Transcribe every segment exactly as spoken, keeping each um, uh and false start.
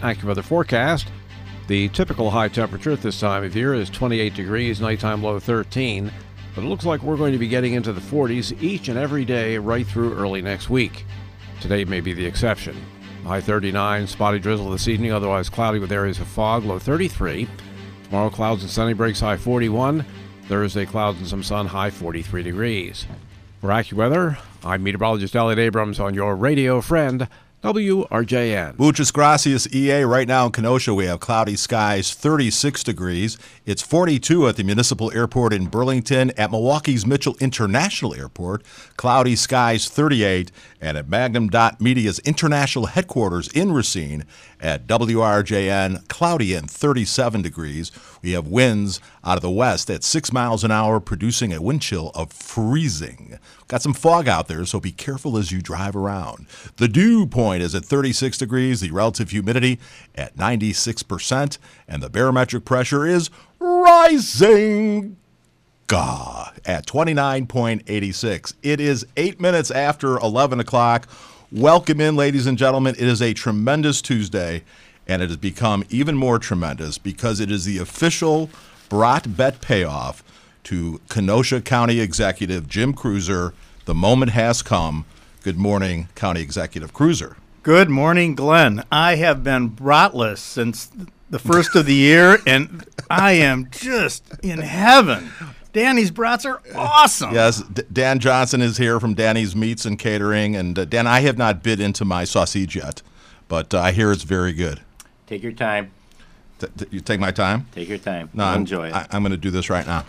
AccuWeather forecast. The typical high temperature at this time of year is twenty-eight degrees, nighttime low thirteen. But it looks like we're going to be getting into the forties each and every day right through early next week. Today may be the exception. High thirty-nine, spotty drizzle this evening, otherwise cloudy with areas of fog, low thirty-three. Tomorrow, clouds and sunny breaks, high forty-one. Thursday, clouds and some sun, high forty-three degrees. For AccuWeather, I'm meteorologist Elliot Abrams on your radio friend, W R J N. Muchas gracias, E A. Right now in Kenosha, we have cloudy skies, thirty-six degrees. It's forty-two at the Municipal Airport in Burlington. At Milwaukee's Mitchell International Airport, cloudy skies, thirty-eight. And at Magnum Dot Media's international headquarters in Racine at W R J N, cloudy and thirty-seven degrees. We have winds out of the west at six miles an hour, producing a wind chill of freezing. Got some fog out there, so be careful as you drive around. The dew point is at thirty-six degrees, the relative humidity at ninety-six percent, and the barometric pressure is rising Gah, at twenty-nine point eight six. It is eight minutes after eleven o'clock. Welcome in, ladies and gentlemen. It is a tremendous Tuesday, and it has become even more tremendous because it is the official Brat Bet payoff to Kenosha County Executive Jim Kreuser. The moment has come. Good morning, County Executive Kreuser. Good morning, Glenn. I have been bratless since the first of the year, and I am just in heaven. Danny's brats are awesome. Yes, D- Dan Johnson is here from Danny's Meats and Catering. And uh, Dan, I have not bit into my sausage yet, but uh, I hear it's very good. Take your time. T- t- you take my time? Take your time. No, I'm, enjoy it. I- I'm going to do this right now.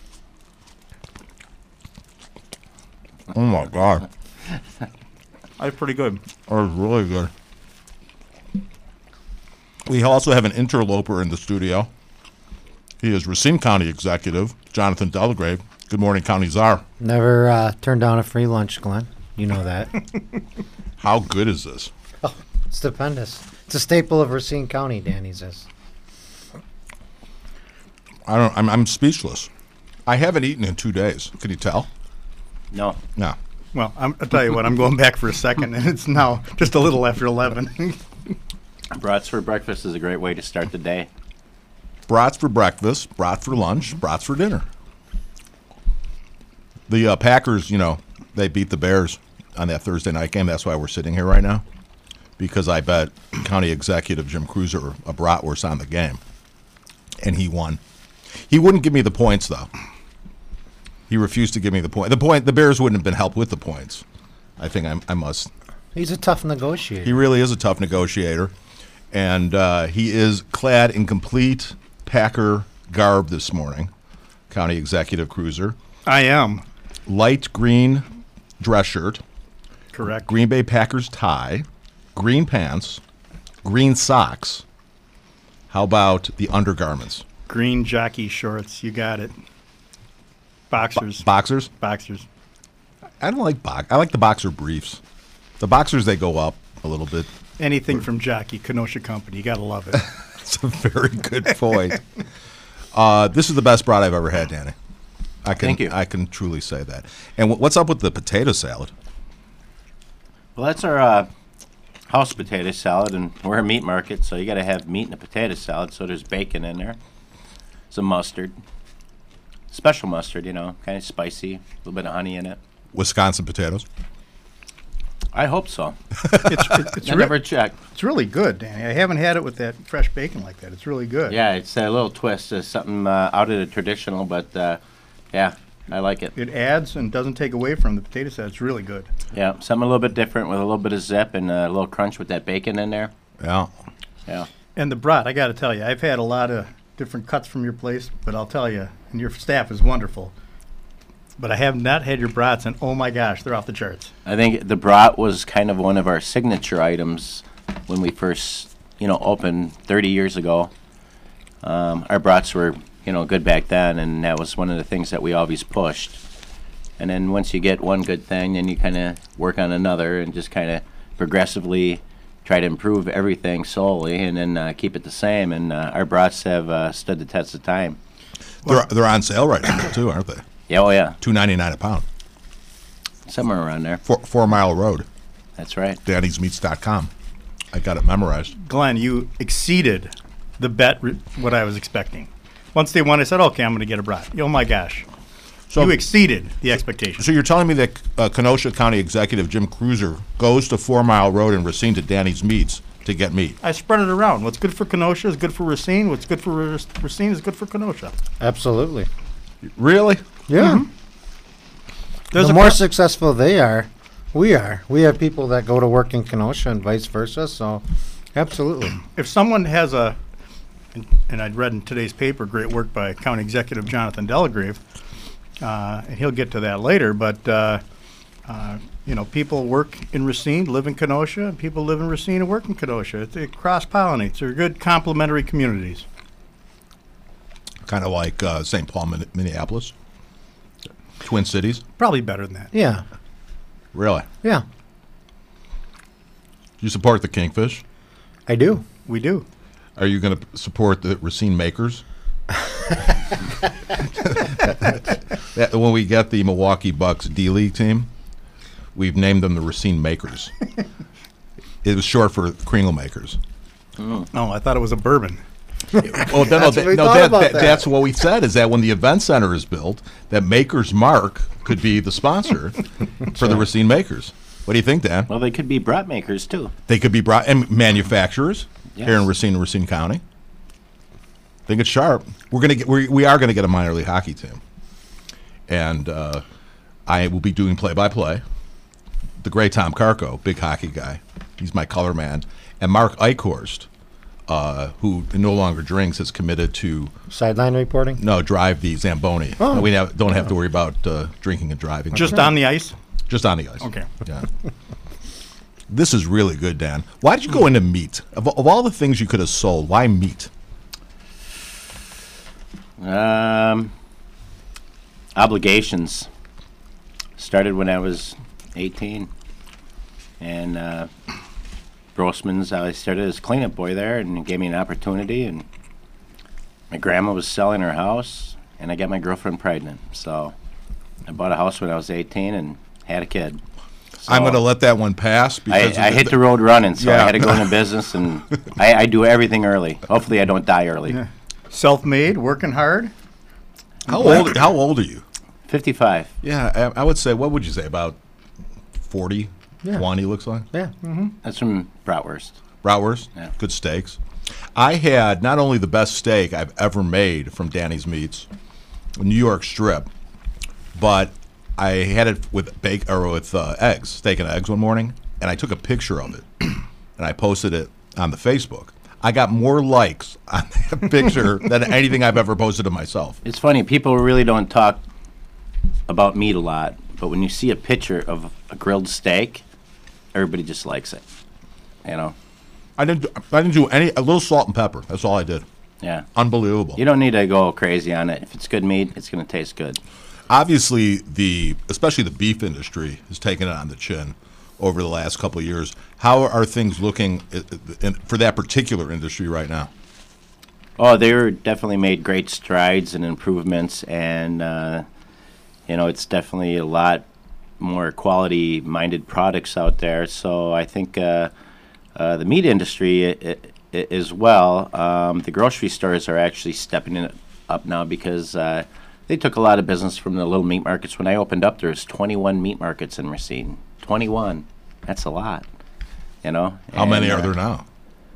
Oh, my God. That's pretty good. That was really good. We also have an interloper in the studio. He is Racine County Executive, Jonathan Delagrave. Good morning, County Czar. Never uh, turned down a free lunch, Glenn. You know that. How good is this? Oh, it's stupendous. It's a staple of Racine County, Danny's is. I don't. I'm, I'm speechless. I haven't eaten in two days. Can you tell? No. No. Well, I'm, I'll tell you what, I'm going back for a second, and it's now just a little after eleven. Brats for breakfast is a great way to start the day. Brats for breakfast, brats for lunch, brats for dinner. The uh, Packers, you know, they beat the Bears on that Thursday night game. That's why we're sitting here right now, because I bet County Executive Jim Kreuser a bratwurst on the game, and he won. He wouldn't give me the points, though. He refused to give me the point. The point, the Bears wouldn't have been helped with the points. I think I, I must. He's a tough negotiator. He really is a tough negotiator, and uh, he is clad in complete Packer garb this morning. County Executive Kreuser. I am. Light green dress shirt. Correct. Green Bay Packers tie. Green pants. Green socks. How about the undergarments? Green jockey shorts. You got it. Boxers. Bo- boxers? Boxers. I don't like box. I like the boxer briefs. The boxers, they go up a little bit. Anything from Jockey, Kenosha Company. You got to love it. That's a very good point. uh, this is the best brat I've ever had, Danny. I can, Thank you. I can truly say that. And w- what's up with the potato salad? Well, that's our uh, house potato salad, and we're a meat market, so you got to have meat in a potato salad. So there's bacon in there, some mustard, special mustard, you know, kind of spicy, a little bit of honey in it. Wisconsin potatoes. I hope so. It's, it's, it's, I re- never checked. it's really good, Danny. I haven't had it with that fresh bacon like that. It's really good. Yeah, it's a little twist, uh, something uh, out of the traditional, but uh, yeah, I like it. It adds and doesn't take away from the potato salad. It's really good. Yeah, something a little bit different with a little bit of zip and a little crunch with that bacon in there. Yeah. Yeah. And the brat, I got to tell you, I've had a lot of different cuts from your place, but I'll tell you, and your staff is wonderful. But I have not had your brats, and oh my gosh, they're off the charts. I think the brat was kind of one of our signature items when we first, you know, opened thirty years ago. Um, our brats were, you know, good back then, and that was one of the things that we always pushed. And then once you get one good thing, then you kind of work on another and just kind of progressively try to improve everything slowly and then uh, keep it the same. And uh, our brats have uh, stood the test of time. They're, they're on sale right now, too, aren't they? Yeah, oh yeah, two ninety-nine a pound. somewhere around there. Four, four Mile Road. That's right. Danny's Meats dot com. I got it memorized. Glenn, you exceeded the bet, re- what I was expecting. Once they won, I said, okay, I'm going to get a brat. Oh, my gosh. So, you exceeded the expectation. so you're telling me that uh, Kenosha County Executive Jim Cruiser goes to Four Mile Road in Racine to Danny's Meats to get meat. I spread it around. What's good for Kenosha is good for Racine. What's good for Rac- Racine is good for Kenosha. Absolutely. Really? Yeah. There's the a more pro- successful they are, we are. We have people that go to work in Kenosha and vice versa. So, absolutely. If someone has a, and, and I'd read in today's paper, great work by County Executive Jonathan Delagrave, uh, and he'll get to that later, but, uh, uh, you know, people work in Racine, live in Kenosha, and people live in Racine and work in Kenosha. It, it cross-pollinates. They're good complementary communities. Kind of like uh, Saint Paul, Min- Minneapolis. Twin Cities. Probably better than that. Yeah. Really? Yeah. You support the Kingfish? I do. We do. Are you going to support the Racine Makers? That- when we get the Milwaukee Bucks D-League team, we've named them the Racine Makers. It was short for Kringle Makers. Oh, I thought it was a bourbon. Oh, no, no, That's that- what we no, thought that- about that- that. that's what we said, is that when the event center is built, that Maker's Mark could be the sponsor for the Racine Makers. What do you think, Dan? Well, they could be brat makers too. They could be brought, and manufacturers here in Yes. Racine, Racine County. Think it's sharp. We're gonna get, we we are gonna get a minor league hockey team, and uh, I will be doing play-by-play. The great Tom Carco, big hockey guy, he's my color man, and Mark Eichhorst, uh, who no longer drinks, is committed to Sideline reporting. no drive the Zamboni. Oh. We have, don't have to worry about uh, drinking and driving. Just on the ice? just on the ice. Okay. Yeah. This is really good, Dan. Why did you go into meat? Of, of all the things you could have sold, why meat? Um, obligations started when I was eighteen, and uh, Grossman's. I started as cleanup boy there, and it gave me an opportunity. And my grandma was selling her house, and I got my girlfriend pregnant. So I bought a house when I was eighteen and had a kid. So I'm going to let that one pass I, because I of hit the road running, so I Yeah. had to go into business, and I, I do everything early. Hopefully, I don't die early. Yeah. Self-made, working hard. how old how old are you? fifty-five. Yeah, I, I would say, what would you say, about forty, Yeah. twenty looks like? Yeah. That's from Bratwurst. Bratwurst, Yeah. good steaks. I had not only the best steak I've ever made from Danny's Meats, New York strip, but I had it with bake or with uh, eggs, steak and eggs one morning, and I took a picture of it and I posted it on the Facebook. I got more likes on that picture than anything I've ever posted of myself. It's funny, people really don't talk about meat a lot, but when you see a picture of a grilled steak, everybody just likes it. You know? I didn't. Do, I didn't do any. A little salt and pepper. That's all I did. Yeah. Unbelievable. You don't need to go crazy on it. If it's good meat, it's going to taste good. Obviously, the especially the beef industry has taken it on the chin over the last couple of years. How are things looking i- i- in, for that particular industry right now? Oh, they were definitely made great strides and improvements, and uh, you know, it's definitely a lot more quality-minded products out there. So I think uh, uh, the meat industry I- I- as well. Um, the grocery stores are actually stepping it up now because uh, they took a lot of business from the little meat markets. When I opened up, there was twenty-one meat markets in Racine. twenty-one. That's a lot. You know. How many And, are uh, there now?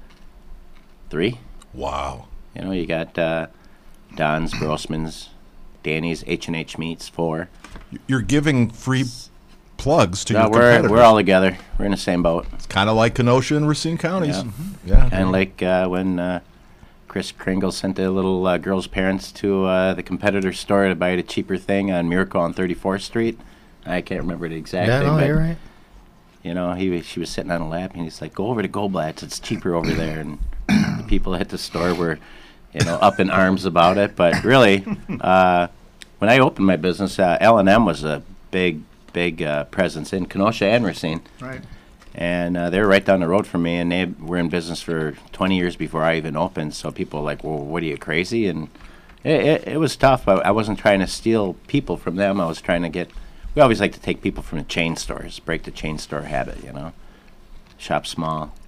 Three. Wow. You know, you got uh, Don's, Grossman's, Danny's, H and H Meats, four. You're giving free plugs to No, your we're competitors. we're all together. We're in the same boat. It's kind of like Kenosha and Racine counties. Yeah. Mm-hmm. Yeah. And like uh, when uh, Chris Kringle sent the little uh, girl's parents to uh, the competitor store to buy a cheaper thing on Miracle on thirty-fourth Street. I can't remember the exact Yeah, thing, no, but you're right. you know, he was- she was sitting on a lap, and he's like, "Go over to Goldblatt's. It's cheaper over there." And the people at the store were, you know, up in arms about it. But really, uh, when I opened my business, uh, L and M was a big, big uh, presence in Kenosha and Racine. Right. And uh, they were right down the road from me, and they were in business for twenty years before I even opened. So people were like, "Well, what are you, crazy?" And it, it, it was tough. I, I wasn't trying to steal people from them. I was trying to get. We always like to take people from the chain stores, break the chain store habit, you know. Shop small.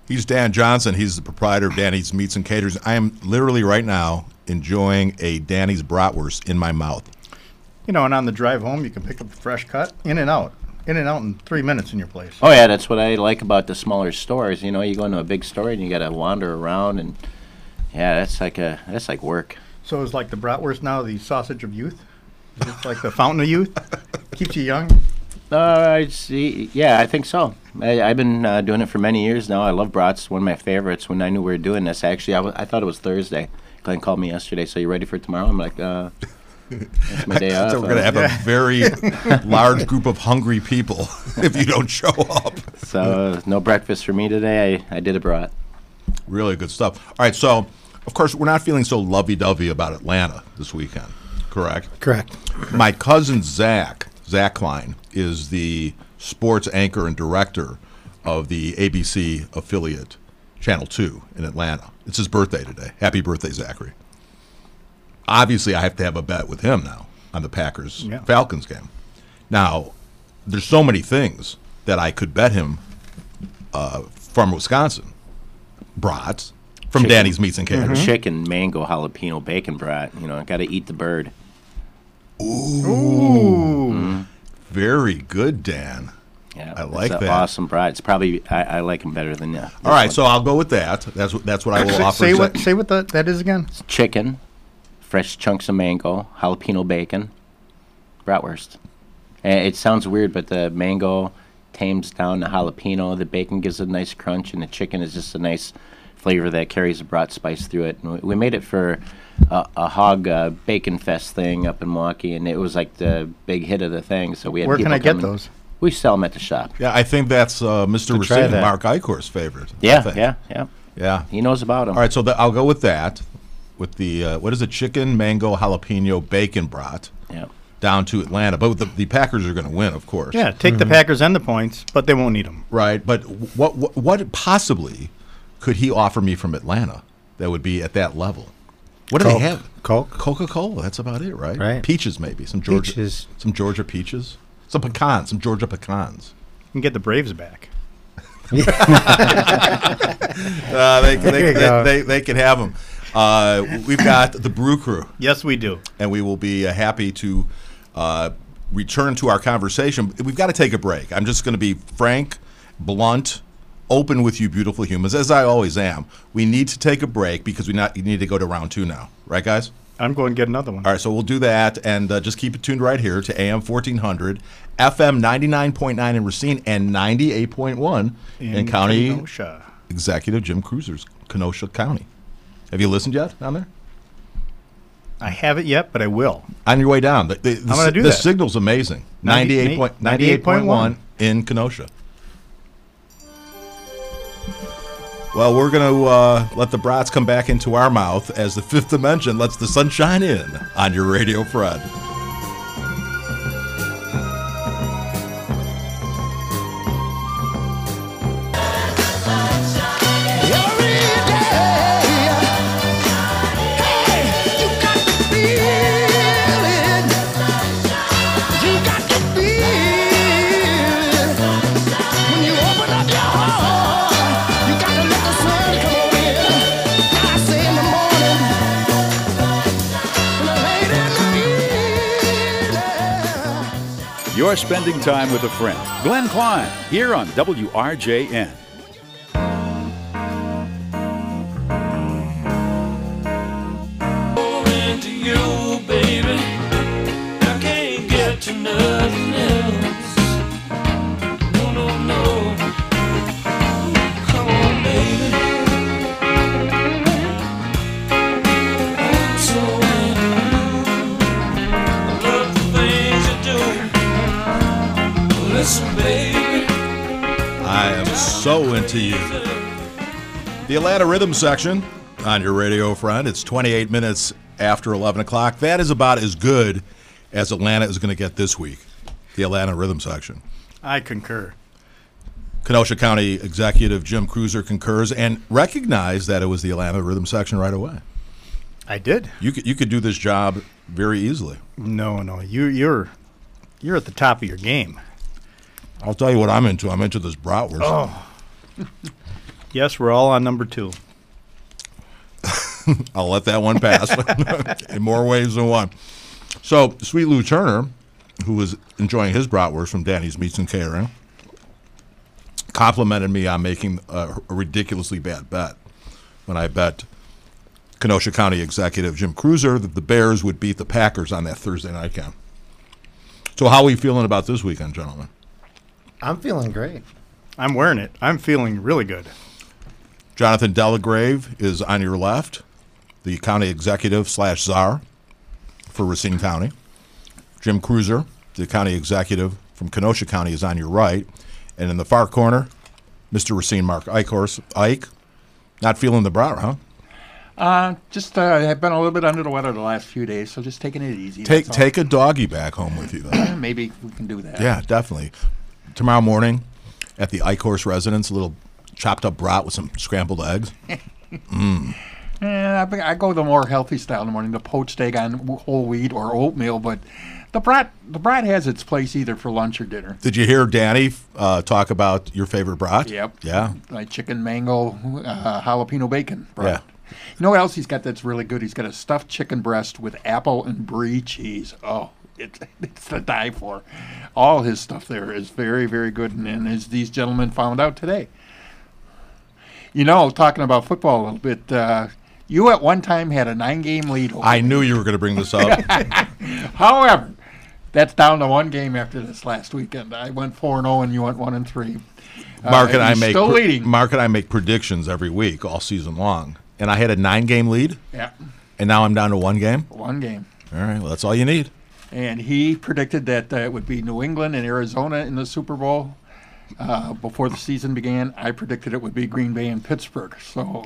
He's Dan Johnson. He's the proprietor of Danny's Meats and Caters. I am literally right now enjoying a Danny's bratwurst in my mouth. You know, and on the drive home, you can pick up a fresh cut, in and out. In and out in three minutes in your place. Oh yeah, that's what I like about the smaller stores. You know, you go into a big store and you got to wander around, and yeah, that's like a that's like work. So it's like the bratwurst now, the sausage of youth? Is it like the fountain of youth? Keeps you young? Uh, I see. Yeah, I think so. I, I've been uh, doing it for many years now. I love brats. One of my favorites. When I knew we were doing this, actually, I, w- I thought it was Thursday. Glenn called me yesterday. So you ready for tomorrow? I'm like, uh, that's my day off. So we're going to have Yeah. a very large group of hungry people if you don't show up. So uh, no breakfast for me today. I, I did a brat. Really good stuff. All right, so of course we're not feeling so lovey-dovey about Atlanta this weekend, correct? Correct. My cousin Zach, Zach Klein, is the sports anchor and director of the A B C affiliate Channel two in Atlanta. It's his birthday today. Happy birthday, Zachary. Obviously, I have to have a bet with him now on the Packers Yeah. Falcons game. Now, there's so many things that I could bet him uh, from Wisconsin. Brats from Chicken. Danny's Meats and Caters. Chicken, mango, jalapeno, bacon brat. You know, got to eat the bird. Very good, Dan. Yeah, I like it's a that. Awesome brat. It's probably I, I like them better than yeah. All right, so I'll go with that. That's what that's what I will Say, offer. say Zach. what say what the, that is again? Chicken, fresh chunks of mango, jalapeno bacon, bratwurst. And it sounds weird, but the mango tames down the jalapeno. The bacon gives it a nice crunch, and the chicken is just a nice flavor that carries the brat spice through it. And we, we made it for a, a hog uh, bacon fest thing up in Milwaukee, and it was like the big hit of the thing. So we had Where can people I get come in. those? We sell them at the shop. Yeah, I think that's uh, Mister To try Racine, that. Mark Icor's favorite. I Yeah, think. yeah, yeah. yeah. He knows about them. All right, so the, I'll go with that. With the uh, what is it? Chicken, mango, jalapeno, bacon brat Yeah. down to Atlanta. But the, the Packers are going to win, of course. Yeah, take the Packers and the points, but they won't need them. Right. But what what, what possibly could he offer me from Atlanta that would be at that level? What do Coke. they have? Coke. Coca-Cola. That's about it, right? Right. Peaches, maybe some Georgia, Peaches. some Georgia peaches, some pecans, some Georgia pecans. You can get the Braves back. Uh, they, There they, you they, go. they, they can have them. Uh, we've got the Brew Crew, Yes, we do. and we will be uh, happy to uh, return to our conversation. We've got to take a break. I'm just going to be frank, blunt, open with you beautiful humans, as I always am. We need to take a break because we not, you need to go to round two now. Right, guys? I'm going to get another one. All right, so we'll do that, and uh, just keep it tuned right here to A M fourteen hundred, F M ninety-nine point nine in Racine, and ninety-eight point one in, County Kenosha. Executive Jim Cruiser's Kenosha County. Have you listened yet on there? I haven't yet, but I will. On your way down. The, the, the, I'm gonna si- do the that. signal's amazing. ninety-eight point, ninety-eight point one in Kenosha. Well, we're going to uh, let the brats come back into our mouth as the fifth dimension lets the sunshine in on your radio, Fred. You're spending time with a friend. Glenn Klein, here on W R J N. Into you, baby. I can't get to nothing else. No, no, no. Come on, baby. I'm so into you. I love the things you do. Listen, baby. I am so into you. The Atlanta Rhythm section on your radio, friend. It's twenty-eight minutes after eleven o'clock. That is about as good as Atlanta is going to get this week. The Atlanta Rhythm section. I concur. Kenosha County Executive Jim Cruiser concurs and recognized that it was the Atlanta Rhythm section right away. I did. You could you could do this job very easily. No, no. You, you're you're at the top of your game. I'll tell you what I'm into. I'm into this bratwurst. Oh. Yes, we're all on number two. I'll let that one pass in more ways than one. So, Sweet Lou Turner, who was enjoying his bratwurst from Danny's Meats and Catering, complimented me on making a, a ridiculously bad bet when I bet Kenosha County Executive Jim Cruiser that the Bears would beat the Packers on that Thursday night game. So how are we feeling about this weekend, gentlemen? I'm feeling great. I'm wearing it. I'm feeling really good. Jonathan Delagrave is on your left, the county executive slash czar for Racine County. Jim Cruiser, the county executive from Kenosha County, is on your right. And in the far corner, Mister Racine Mark Eichhorst. Ike, not feeling the brat, huh? Uh, just uh, I've been a little bit under the weather the last few days, so just taking it easy. Take take a doggy back home with you, then. Maybe we can do that. Yeah, definitely. Tomorrow morning at the Eichhorst residence, a little chopped up brat with some scrambled eggs. mm. Yeah, I, I go the more healthy style in the morning, the poached egg on whole wheat or oatmeal, but the brat the brat has its place either for lunch or dinner. Did you hear Danny uh, talk about your favorite brat? Yep. Yeah. Like chicken mango uh, jalapeno bacon brat. Yeah. You know what else he's got that's really good? He's got a stuffed chicken breast with apple and brie cheese. Oh, it's it's to die for. All his stuff there is very, very good, and, and as these gentlemen found out today. You know, talking about football a little bit, uh, you at one time had a nine-game lead. Over I knew you were going to bring this up. However, that's down to one game after this last weekend. I went four and zero, and you went one and three. Mark uh, and I he's make still pre- leading. Mark and I make predictions every week, all season long, and I had a nine-game lead. Yeah. And now I'm down to one game. One game. All right, well, that's all you need. And he predicted that uh, it would be New England and Arizona in the Super Bowl uh, before the season began. I predicted it would be Green Bay and Pittsburgh. So,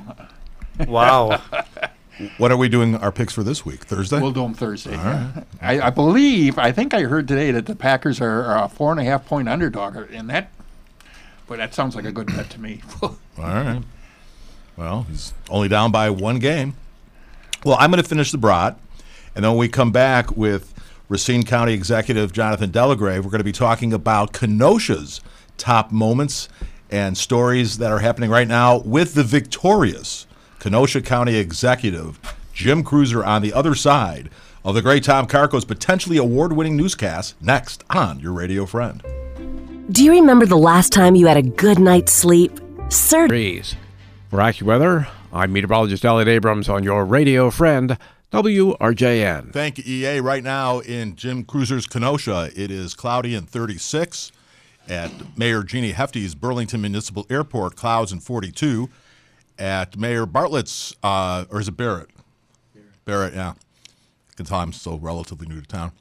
Wow. What are we doing our picks for this week? Thursday? we'll do them Thursday. All right. I, I believe, I think I heard today that the Packers are, are a four and a half point underdog, and that, boy, that sounds like a good bet to me. All right. Well, he's only down by one game. Well, I'm going to finish the brat, and then when we come back with Racine County Executive Jonathan Delagrave, we're going to be talking about Kenosha's top moments and stories that are happening right now with the victorious Kenosha County Executive Jim Cruiser on the other side of the great Tom Carco's potentially award-winning newscast next on Your Radio Friend. Do you remember the last time you had a good night's sleep? Sir. Breeze. For AccuWeather, I'm meteorologist Elliot Abrams on Your Radio Friend, W R J N. Thank you, E A. Right now in Jim Cruiser's Kenosha, it is cloudy and thirty-six. At Mayor Jeannie Hefty's Burlington Municipal Airport, clouds and forty-two. At Mayor Bartlett's, uh, or is it Barrett? Barrett, Barrett yeah. I can tell I'm still relatively new to town.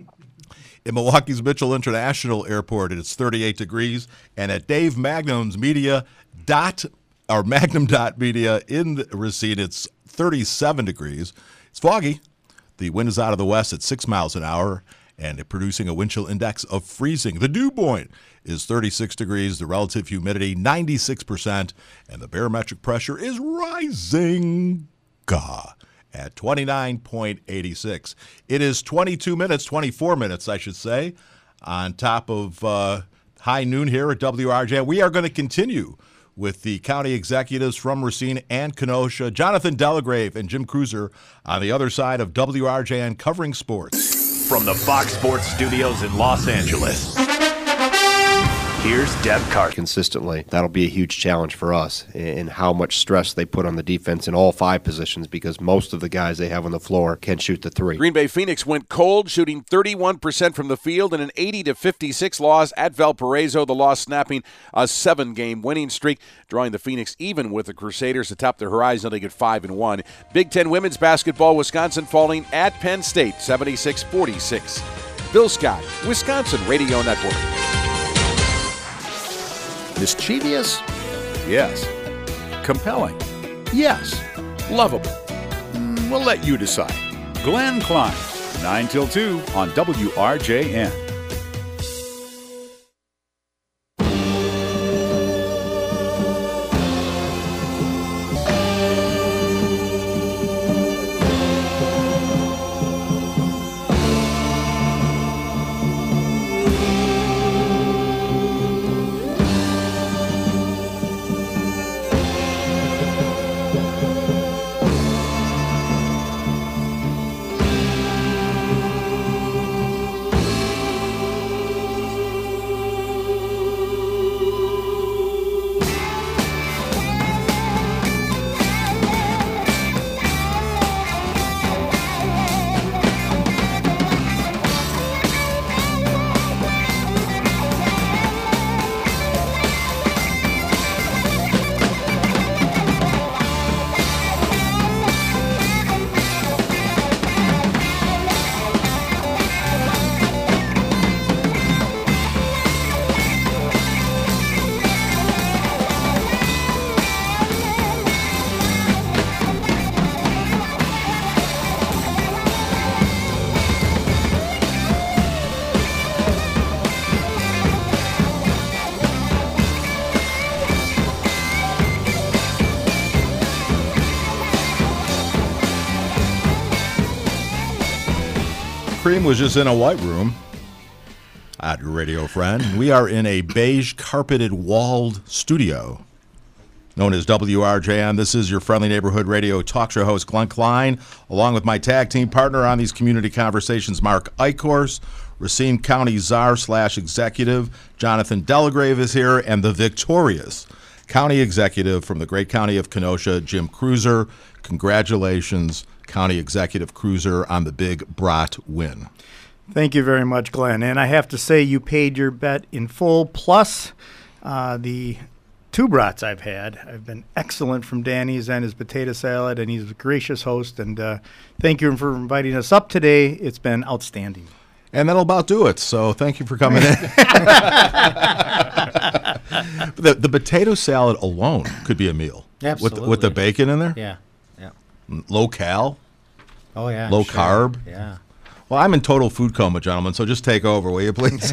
In Milwaukee's Mitchell International Airport, it's thirty-eight degrees. And at Dave Magnum's Media dot, or Magnum dot Media in Racine, it's thirty-seven degrees. It's foggy. The wind is out of the west at six miles an hour and producing a wind chill index of freezing. The dew point is thirty-six degrees, the relative humidity ninety-six percent, and the barometric pressure is rising Gah, at twenty-nine point eight six. It is twenty-two minutes, twenty-four minutes, I should say, on top of uh, high noon here at W R J. We are going to continue with the county executives from Racine and Kenosha, Jonathan Delagrave and Jim Cruiser on the other side of W R J N covering sports. From the Fox Sports Studios in Los Angeles, here's Deb Carter. Consistently, that'll be a huge challenge for us in how much stress they put on the defense in all five positions because most of the guys they have on the floor can shoot the three. Green Bay Phoenix went cold, shooting thirty-one percent from the field in an eighty to fifty-six loss at Valparaiso. The loss snapping a seven-game winning streak, drawing the Phoenix even with the Crusaders atop the horizon. They get five and one. Big Ten women's basketball, Wisconsin falling at Penn State, seventy-six forty-six. Bill Scott, Wisconsin Radio Network. Mischievous? Yes. Compelling? Yes. Lovable? Mm, we'll let you decide. Glenn Klein, nine till two on W R J N. Cream was just in a white room at your radio friend. We are in a beige carpeted walled studio known as W R J M. This is your friendly neighborhood radio talk show host, Glenn Klein, along with my tag team partner on these community conversations, Mark Eichhorst. Racine County czar slash executive, Jonathan Delagrave, is here, and the victorious county executive from the great county of Kenosha, Jim Cruiser. Congratulations, County Executive Cruiser, on the big Brat win. Thank you very much, Glenn. And I have to say, you paid your bet in full, plus uh, the two brats I've had. I've been excellent from Danny's and his potato salad, and he's a gracious host. And uh, thank you for inviting us up today. It's been outstanding. And that'll about do it. So thank you for coming in. the, the potato salad alone could be a meal. Absolutely. With, with the bacon in there? Yeah, yeah. Low cal? Oh, yeah. Low sure. carb? Yeah. Well, I'm in total food coma, gentlemen, so just take over, will you, please?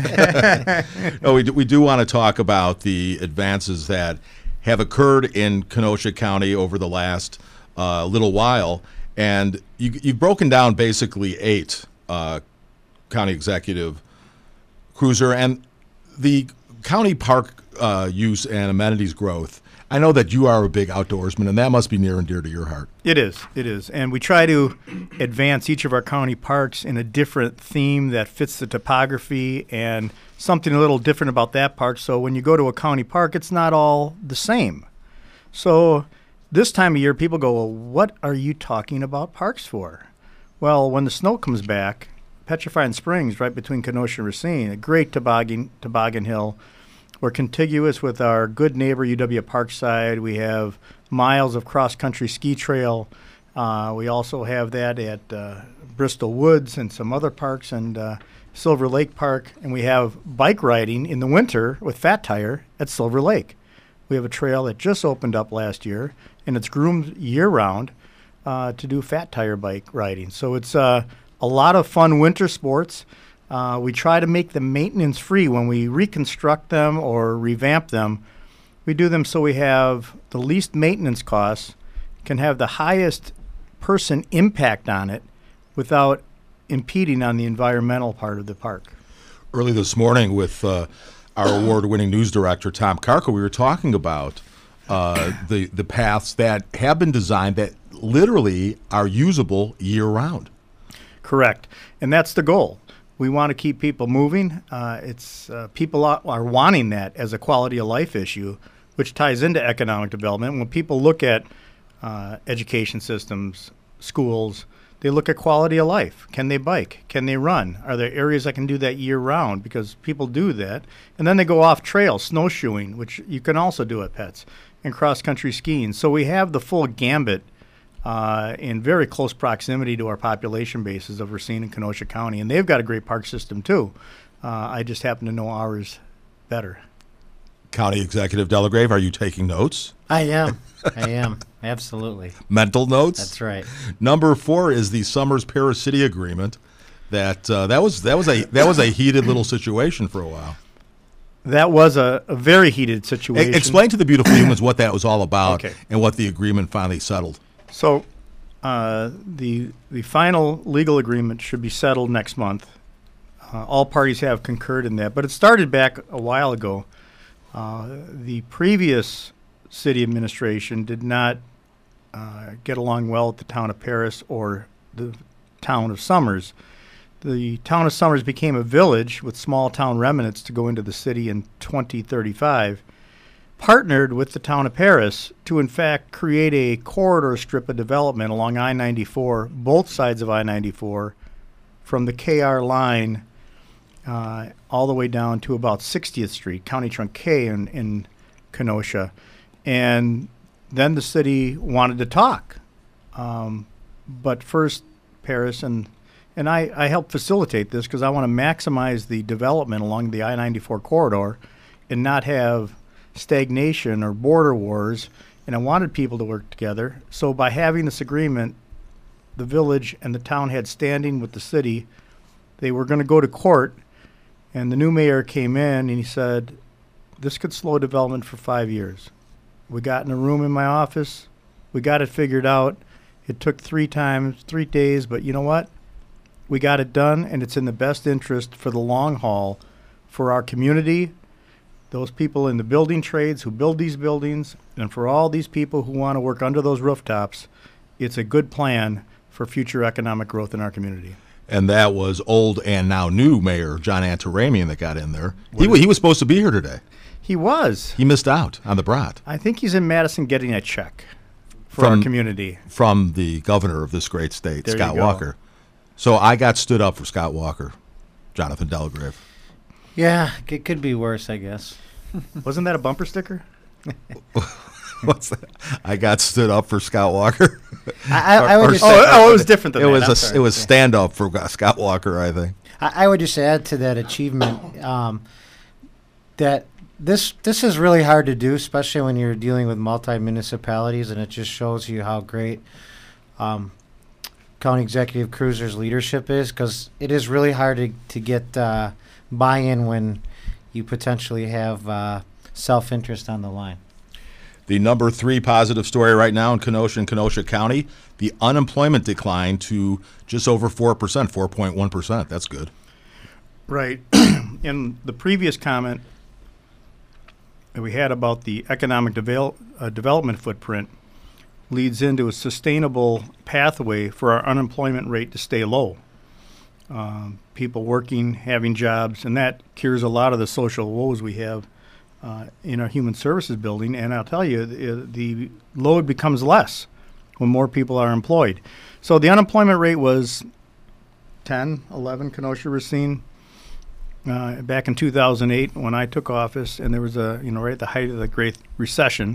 No, we do, we do want to talk about the advances that have occurred in Kenosha County over the last uh, little while. And you, you've broken down basically eight uh County Executive Cruiser, and the county park uh, use and amenities growth. I know that you are a big outdoorsman, and that must be near and dear to your heart. It is. It is. And we try to advance each of our county parks in a different theme that fits the topography and something a little different about that park. So when you go to a county park, it's not all the same. So this time of year, people go, well, what are you talking about parks for? Well, when the snow comes back, Petrifying Springs, right between Kenosha and Racine, a great toboggan, toboggan hill. We're contiguous with our good neighbor, U W Parkside. We have miles of cross-country ski trail. Uh, we also have that at uh, Bristol Woods and some other parks, and uh, Silver Lake Park. And we have bike riding in the winter with Fat Tire at Silver Lake. We have a trail that just opened up last year, and it's groomed year-round uh, to do Fat Tire bike riding. So it's uh, a lot of fun winter sports. Uh, we try to make them maintenance free when we reconstruct them or revamp them. We do them so we have the least maintenance costs, can have the highest person impact on it without impeding on the environmental part of the park. Early this morning with uh, our award-winning news director, Tom Karko, we were talking about uh, the, the paths that have been designed that literally are usable year-round. Correct. And that's the goal. We want to keep people moving. Uh, it's uh, people are, are wanting that as a quality of life issue, which ties into economic development. When people look at uh, education systems, schools, they look at quality of life. Can they bike? Can they run? Are there areas that can do that year-round? Because people do that. And then they go off trail, snowshoeing, which you can also do at Pets, and cross-country skiing. So we have the full gambit Uh, in very close proximity to our population bases of Racine and Kenosha County. And they've got a great park system, too. Uh, I just happen to know ours better. County Executive Delagrave, are you taking notes? I am. I am. Absolutely. Mental notes? That's right. Number four is the Summers Paris City Agreement. That uh, that was that was a that was a heated little situation for a while. That was a, a very heated situation. E- explain to the beautiful humans what that was all about, okay, and what the agreement finally settled. So uh, the the final legal agreement should be settled next month. Uh, all parties have concurred in that, but it started back a while ago. Uh, the previous city administration did not uh, get along well with the town of Paris or the town of Summers. The town of Summers became a village with small town remnants to go into the city in twenty thirty-five. Partnered with the town of Paris to, in fact, create a corridor strip of development along I ninety-four, both sides of I ninety-four, from the K R line uh, all the way down to about sixtieth Street, County Trunk K in, in Kenosha. And then the city wanted to talk. Um, but first, Paris, and and I, I helped facilitate this because I want to maximize the development along the I ninety-four corridor and not have stagnation or border wars, and I wanted people to work together. So by having this agreement, the village and the town had standing with the city. They were going to go to court, and the new mayor came in and he said, this could slow development for five years. We got in a room in my office. We got it figured out. It took three times, three days, but you know what? We got it done, and it's in the best interest for the long haul for our community, those people in the building trades who build these buildings, and for all these people who want to work under those rooftops. It's a good plan for future economic growth in our community. And that was old and now new Mayor John Antaramian that got in there. He, wa- he was supposed to be here today. He was. He missed out on the brat. I think he's in Madison getting a check for From- our community. From the governor of this great state, There you Scott go. Walker. So I got stood up for Scott Walker, Jonathan Delagrave. Yeah, it could be worse, I guess. Wasn't that a bumper sticker? What's that? I got stood up for Scott Walker. I, I, I would Or- just or- say- oh, it was different than it that. was I'm a sorry. it was stand up for Scott Walker, I think. I, I would just add to that achievement um, that this this is really hard to do, especially when you're dealing with multi municipalities, and it just shows you how great um, County Executive Cruiser's leadership is, because it is really hard to to get uh, buy-in when you potentially have uh, self-interest on the line. The number three positive story right now in Kenosha and Kenosha County, the unemployment declined to just over four percent, four point one percent. That's good. Right. In the previous comment that we had about the economic devel- uh, development footprint leads into a sustainable pathway for our unemployment rate to stay low. Um, people working, having jobs, and that cures a lot of the social woes we have uh, in our human services building. And I'll tell you, the, the load becomes less when more people are employed. So the unemployment rate was ten, eleven, Kenosha, Racine, uh, back in two thousand eight when I took office, and there was a, you know, right at the height of the Great Recession.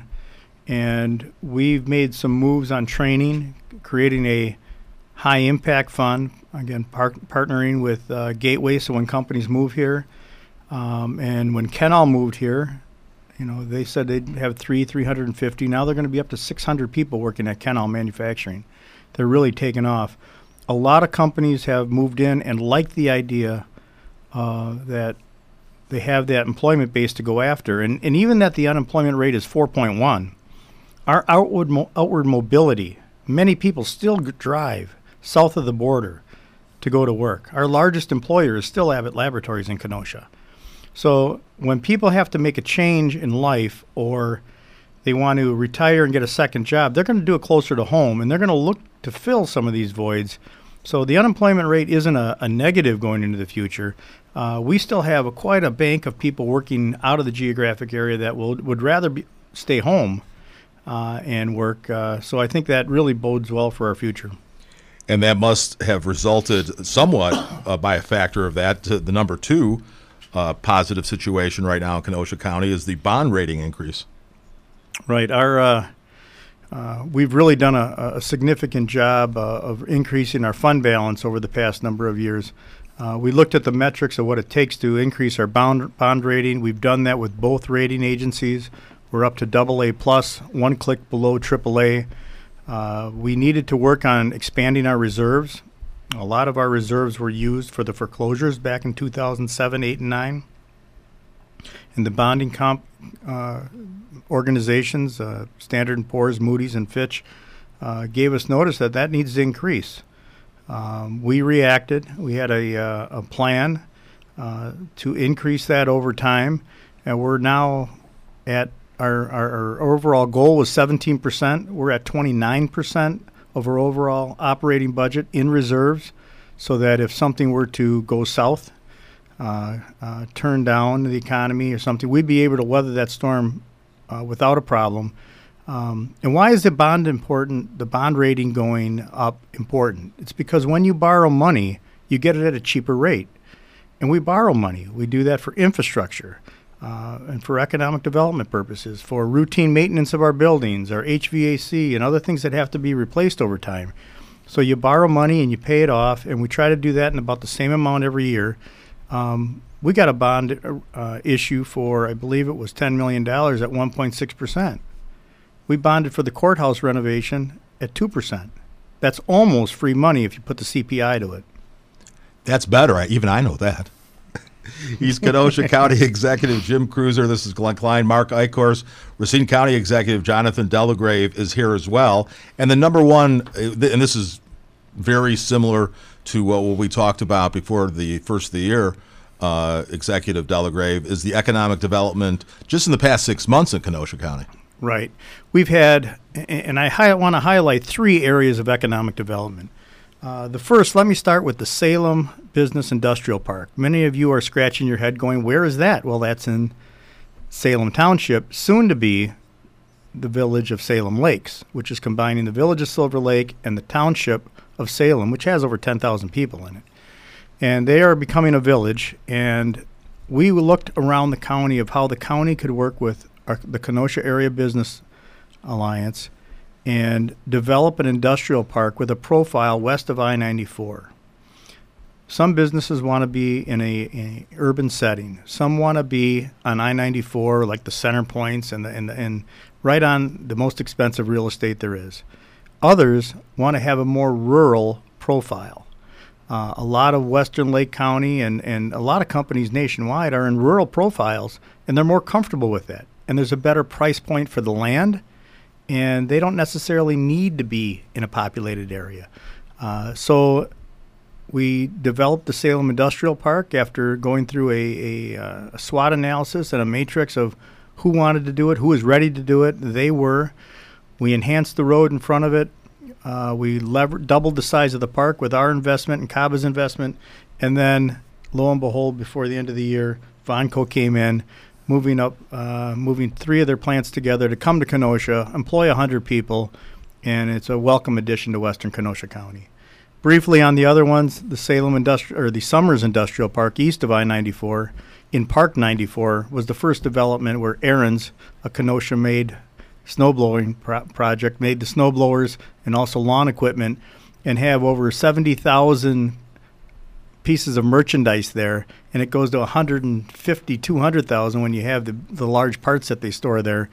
And we've made some moves on training, creating a high impact fund, again, par- partnering with uh, Gateway, so when companies move here, um, and when Kenall moved here, you know, they said they'd have three, three hundred fifty. Now they're going to be up to six hundred people working at Kenall Manufacturing. They're really taking off. A lot of companies have moved in and like the idea uh, that they have that employment base to go after. And, and even that the unemployment rate is four point one, our outward, mo- outward mobility, many people still g- drive south of the border to go to work. Our largest employer is still Abbott Laboratories in Kenosha. So when people have to make a change in life, or they want to retire and get a second job, they're going to do it closer to home, and they're going to look to fill some of these voids. So the unemployment rate isn't a, a negative going into the future. Uh, we still have a, quite a bank of people working out of the geographic area that will would rather be, stay home uh, and work. Uh, so I think that really bodes well for our future. And that must have resulted somewhat uh, by a factor of that to the number two uh, positive situation right now in Kenosha County is the bond rating increase. Right. Our uh, uh, we've really done a, a significant job uh, of increasing our fund balance over the past number of years. Uh, we looked at the metrics of what it takes to increase our bond bond rating. We've done that with both rating agencies. We're up to double A plus, one click below triple A. Uh, we needed to work on expanding our reserves. A lot of our reserves were used for the foreclosures back in two thousand seven, eight, and nine. And the bonding comp uh, organizations, uh, Standard and Poor's, Moody's, and Fitch, uh, gave us notice that that needs to increase. Um, we reacted. We had a, uh, a plan uh, to increase that over time, and we're now at Our, our, our overall goal was seventeen percent. We're at twenty-nine percent of our overall operating budget in reserves, so that if something were to go south, uh, uh, turn down the economy or something, we'd be able to weather that storm uh, without a problem. Um, and why is the bond important, the bond rating going up important? It's because when you borrow money, you get it at a cheaper rate. And we borrow money. We do that for infrastructure. Uh, and for economic development purposes, for routine maintenance of our buildings, our H V A C, and other things that have to be replaced over time. So you borrow money and you pay it off, and we try to do that in about the same amount every year. Um, we got a bond uh, issue for, I believe it was ten million dollars at one point six percent. We bonded for the courthouse renovation at two percent. That's almost free money if you put the C P I to it. That's better. I, even I know that. He's Kenosha County Executive Jim Cruiser. This is Glenn Klein. Mark Eichhorst, Racine County Executive Jonathan Delagrave is here as well. And the number one, and this is very similar to what we talked about before the first of the year, uh, Executive Delagrave, is the economic development just in the past six months in Kenosha County. Right. We've had, and I hi- want to highlight three areas of economic development. Uh, the first, let me start with the Salem Business Industrial Park. Many of you are scratching your head going, where is that? Well, that's in Salem Township, soon to be the village of Salem Lakes, which is combining the village of Silver Lake and the township of Salem, which has over ten thousand people in it. And they are becoming a village, and we looked around the county of how the county could work with our, the Kenosha Area Business Alliance and develop an industrial park with a profile west of I ninety-four. Some businesses want to be in a, in a urban setting. Some want to be on I ninety-four, like the center points and the, and, the, and right on the most expensive real estate there is. Others want to have a more rural profile. Uh, a lot of Western Lake County and, and a lot of companies nationwide are in rural profiles, and they're more comfortable with that. And there's a better price point for the land, and they don't necessarily need to be in a populated area. Uh, so we developed the Salem Industrial Park after going through a, a, uh, a SWOT analysis and a matrix of who wanted to do it, who was ready to do it. They were. We enhanced the road in front of it. Uh, we lever- doubled the size of the park with our investment and C A B A's investment. And then, lo and behold, before the end of the year, Vonco came in, moving up, uh, moving three of their plants together to come to Kenosha, employ one hundred people, and it's a welcome addition to Western Kenosha County. Briefly on the other ones, the Salem Industri- or the Summers Industrial Park east of I ninety-four, in Park ninety-four, was the first development where Aaron's, a Kenosha-made snowblowing pro- project, made the snowblowers and also lawn equipment, and have over seventy thousand pieces of merchandise there, and it goes to one hundred fifty, two hundred thousand when you have the, the large parts that they store there,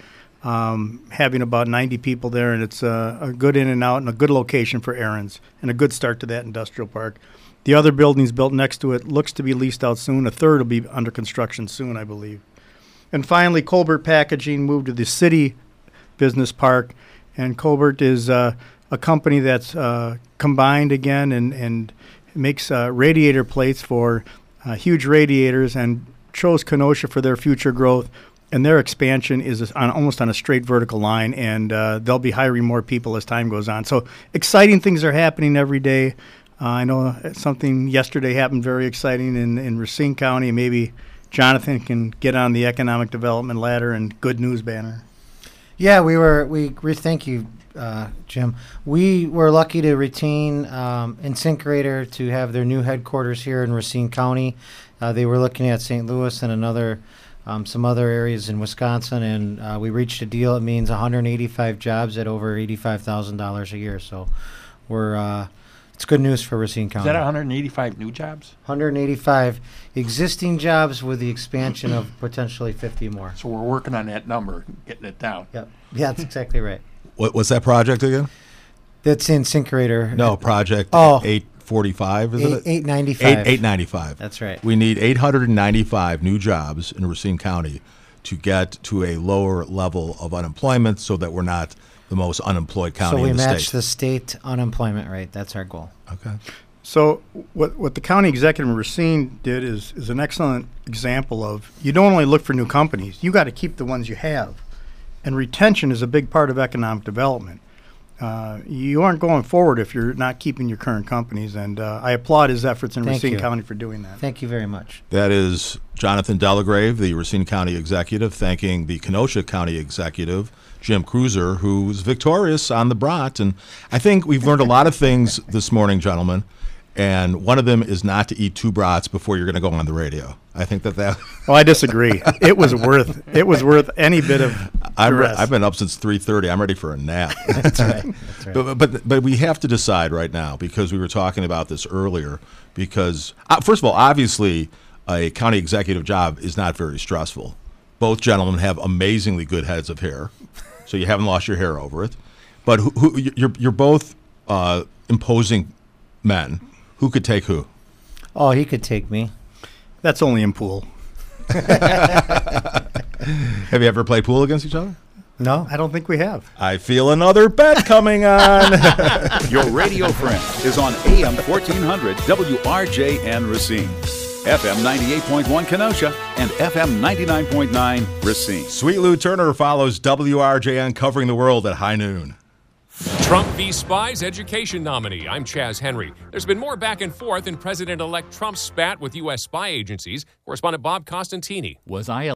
um, having about ninety people there, and it's a, a good in and out and a good location for errands and a good start to that industrial park. The other buildings built next to it looks to be leased out soon. A third will be under construction soon, I believe. And finally, Colbert Packaging moved to the city business park, and Colbert is uh, a company that's uh, combined again and, and makes uh, radiator plates for uh, huge radiators, and chose Kenosha for their future growth. And their expansion is on, almost on a straight vertical line, and uh, they'll be hiring more people as time goes on. So exciting things are happening every day. Uh, I know something yesterday happened very exciting in, in Racine County. Maybe Jonathan can get on the economic development ladder and good news banner. Yeah, we were. We, we thank you, uh, Jim. We were lucky to retain um, InSinkErator to have their new headquarters here in Racine County. Uh, they were looking at Saint Louis and another, um, some other areas in Wisconsin, and uh, we reached a deal. It means one hundred eighty-five jobs at over eighty-five thousand dollars a year. So, we're. Uh, It's good news for Racine County. Is that one hundred eighty-five new jobs? one hundred eighty-five existing jobs with the expansion of potentially fifty more. So we're working on that number, getting it down. Yep. Yeah, that's exactly right. What, what's that project again? That's InSinkErator. No, project oh. eight forty-five, isn't eight, it? eight ninety-five. Eight, eight ninety-five. That's right. We need eight hundred ninety-five new jobs in Racine County to get to a lower level of unemployment so that we're not the most unemployed county so we in the match state. the state unemployment rate. That's our goal. Okay. So what what the county executive in Racine did is is an excellent example of you don't only look for new companies, you got to keep the ones you have. And retention is a big part of economic development. Uh, you aren't going forward if you're not keeping your current companies, and uh, I applaud his efforts in Thank Racine you. County for doing that. Thank you very much. That is Jonathan Delagrave, the Racine County executive, thanking the Kenosha County executive, Jim Cruiser, who was victorious on the Brat. And I think we've learned a lot of things this morning, gentlemen. And one of them is not to eat two brats before you're going to go on the radio. I think that that. Oh, I disagree. It was worth it was worth any bit of I'm re- duress. I've been up since three thirty. I'm ready for a nap. That's right. That's right. But, but but we have to decide right now, because we were talking about this earlier. Because uh, first of all, obviously, a county executive job is not very stressful. Both gentlemen have amazingly good heads of hair, so you haven't lost your hair over it. But who, who, you're you're both uh, imposing men. Who could take who? Oh, he could take me. That's only in pool. Have you ever played pool against each other? No, I don't think we have. I feel another bet coming on. Your radio friend is on A M fourteen hundred W R J N Racine, F M ninety-eight point one Kenosha, and F M ninety-nine point nine Racine. Sweet Lou Turner follows W R J N covering the world at high noon. Trump v. Spies education nominee. I'm Chaz Henry. There's been more back and forth in President-elect Trump's spat with U S spy agencies. Correspondent Bob Costantini. Was I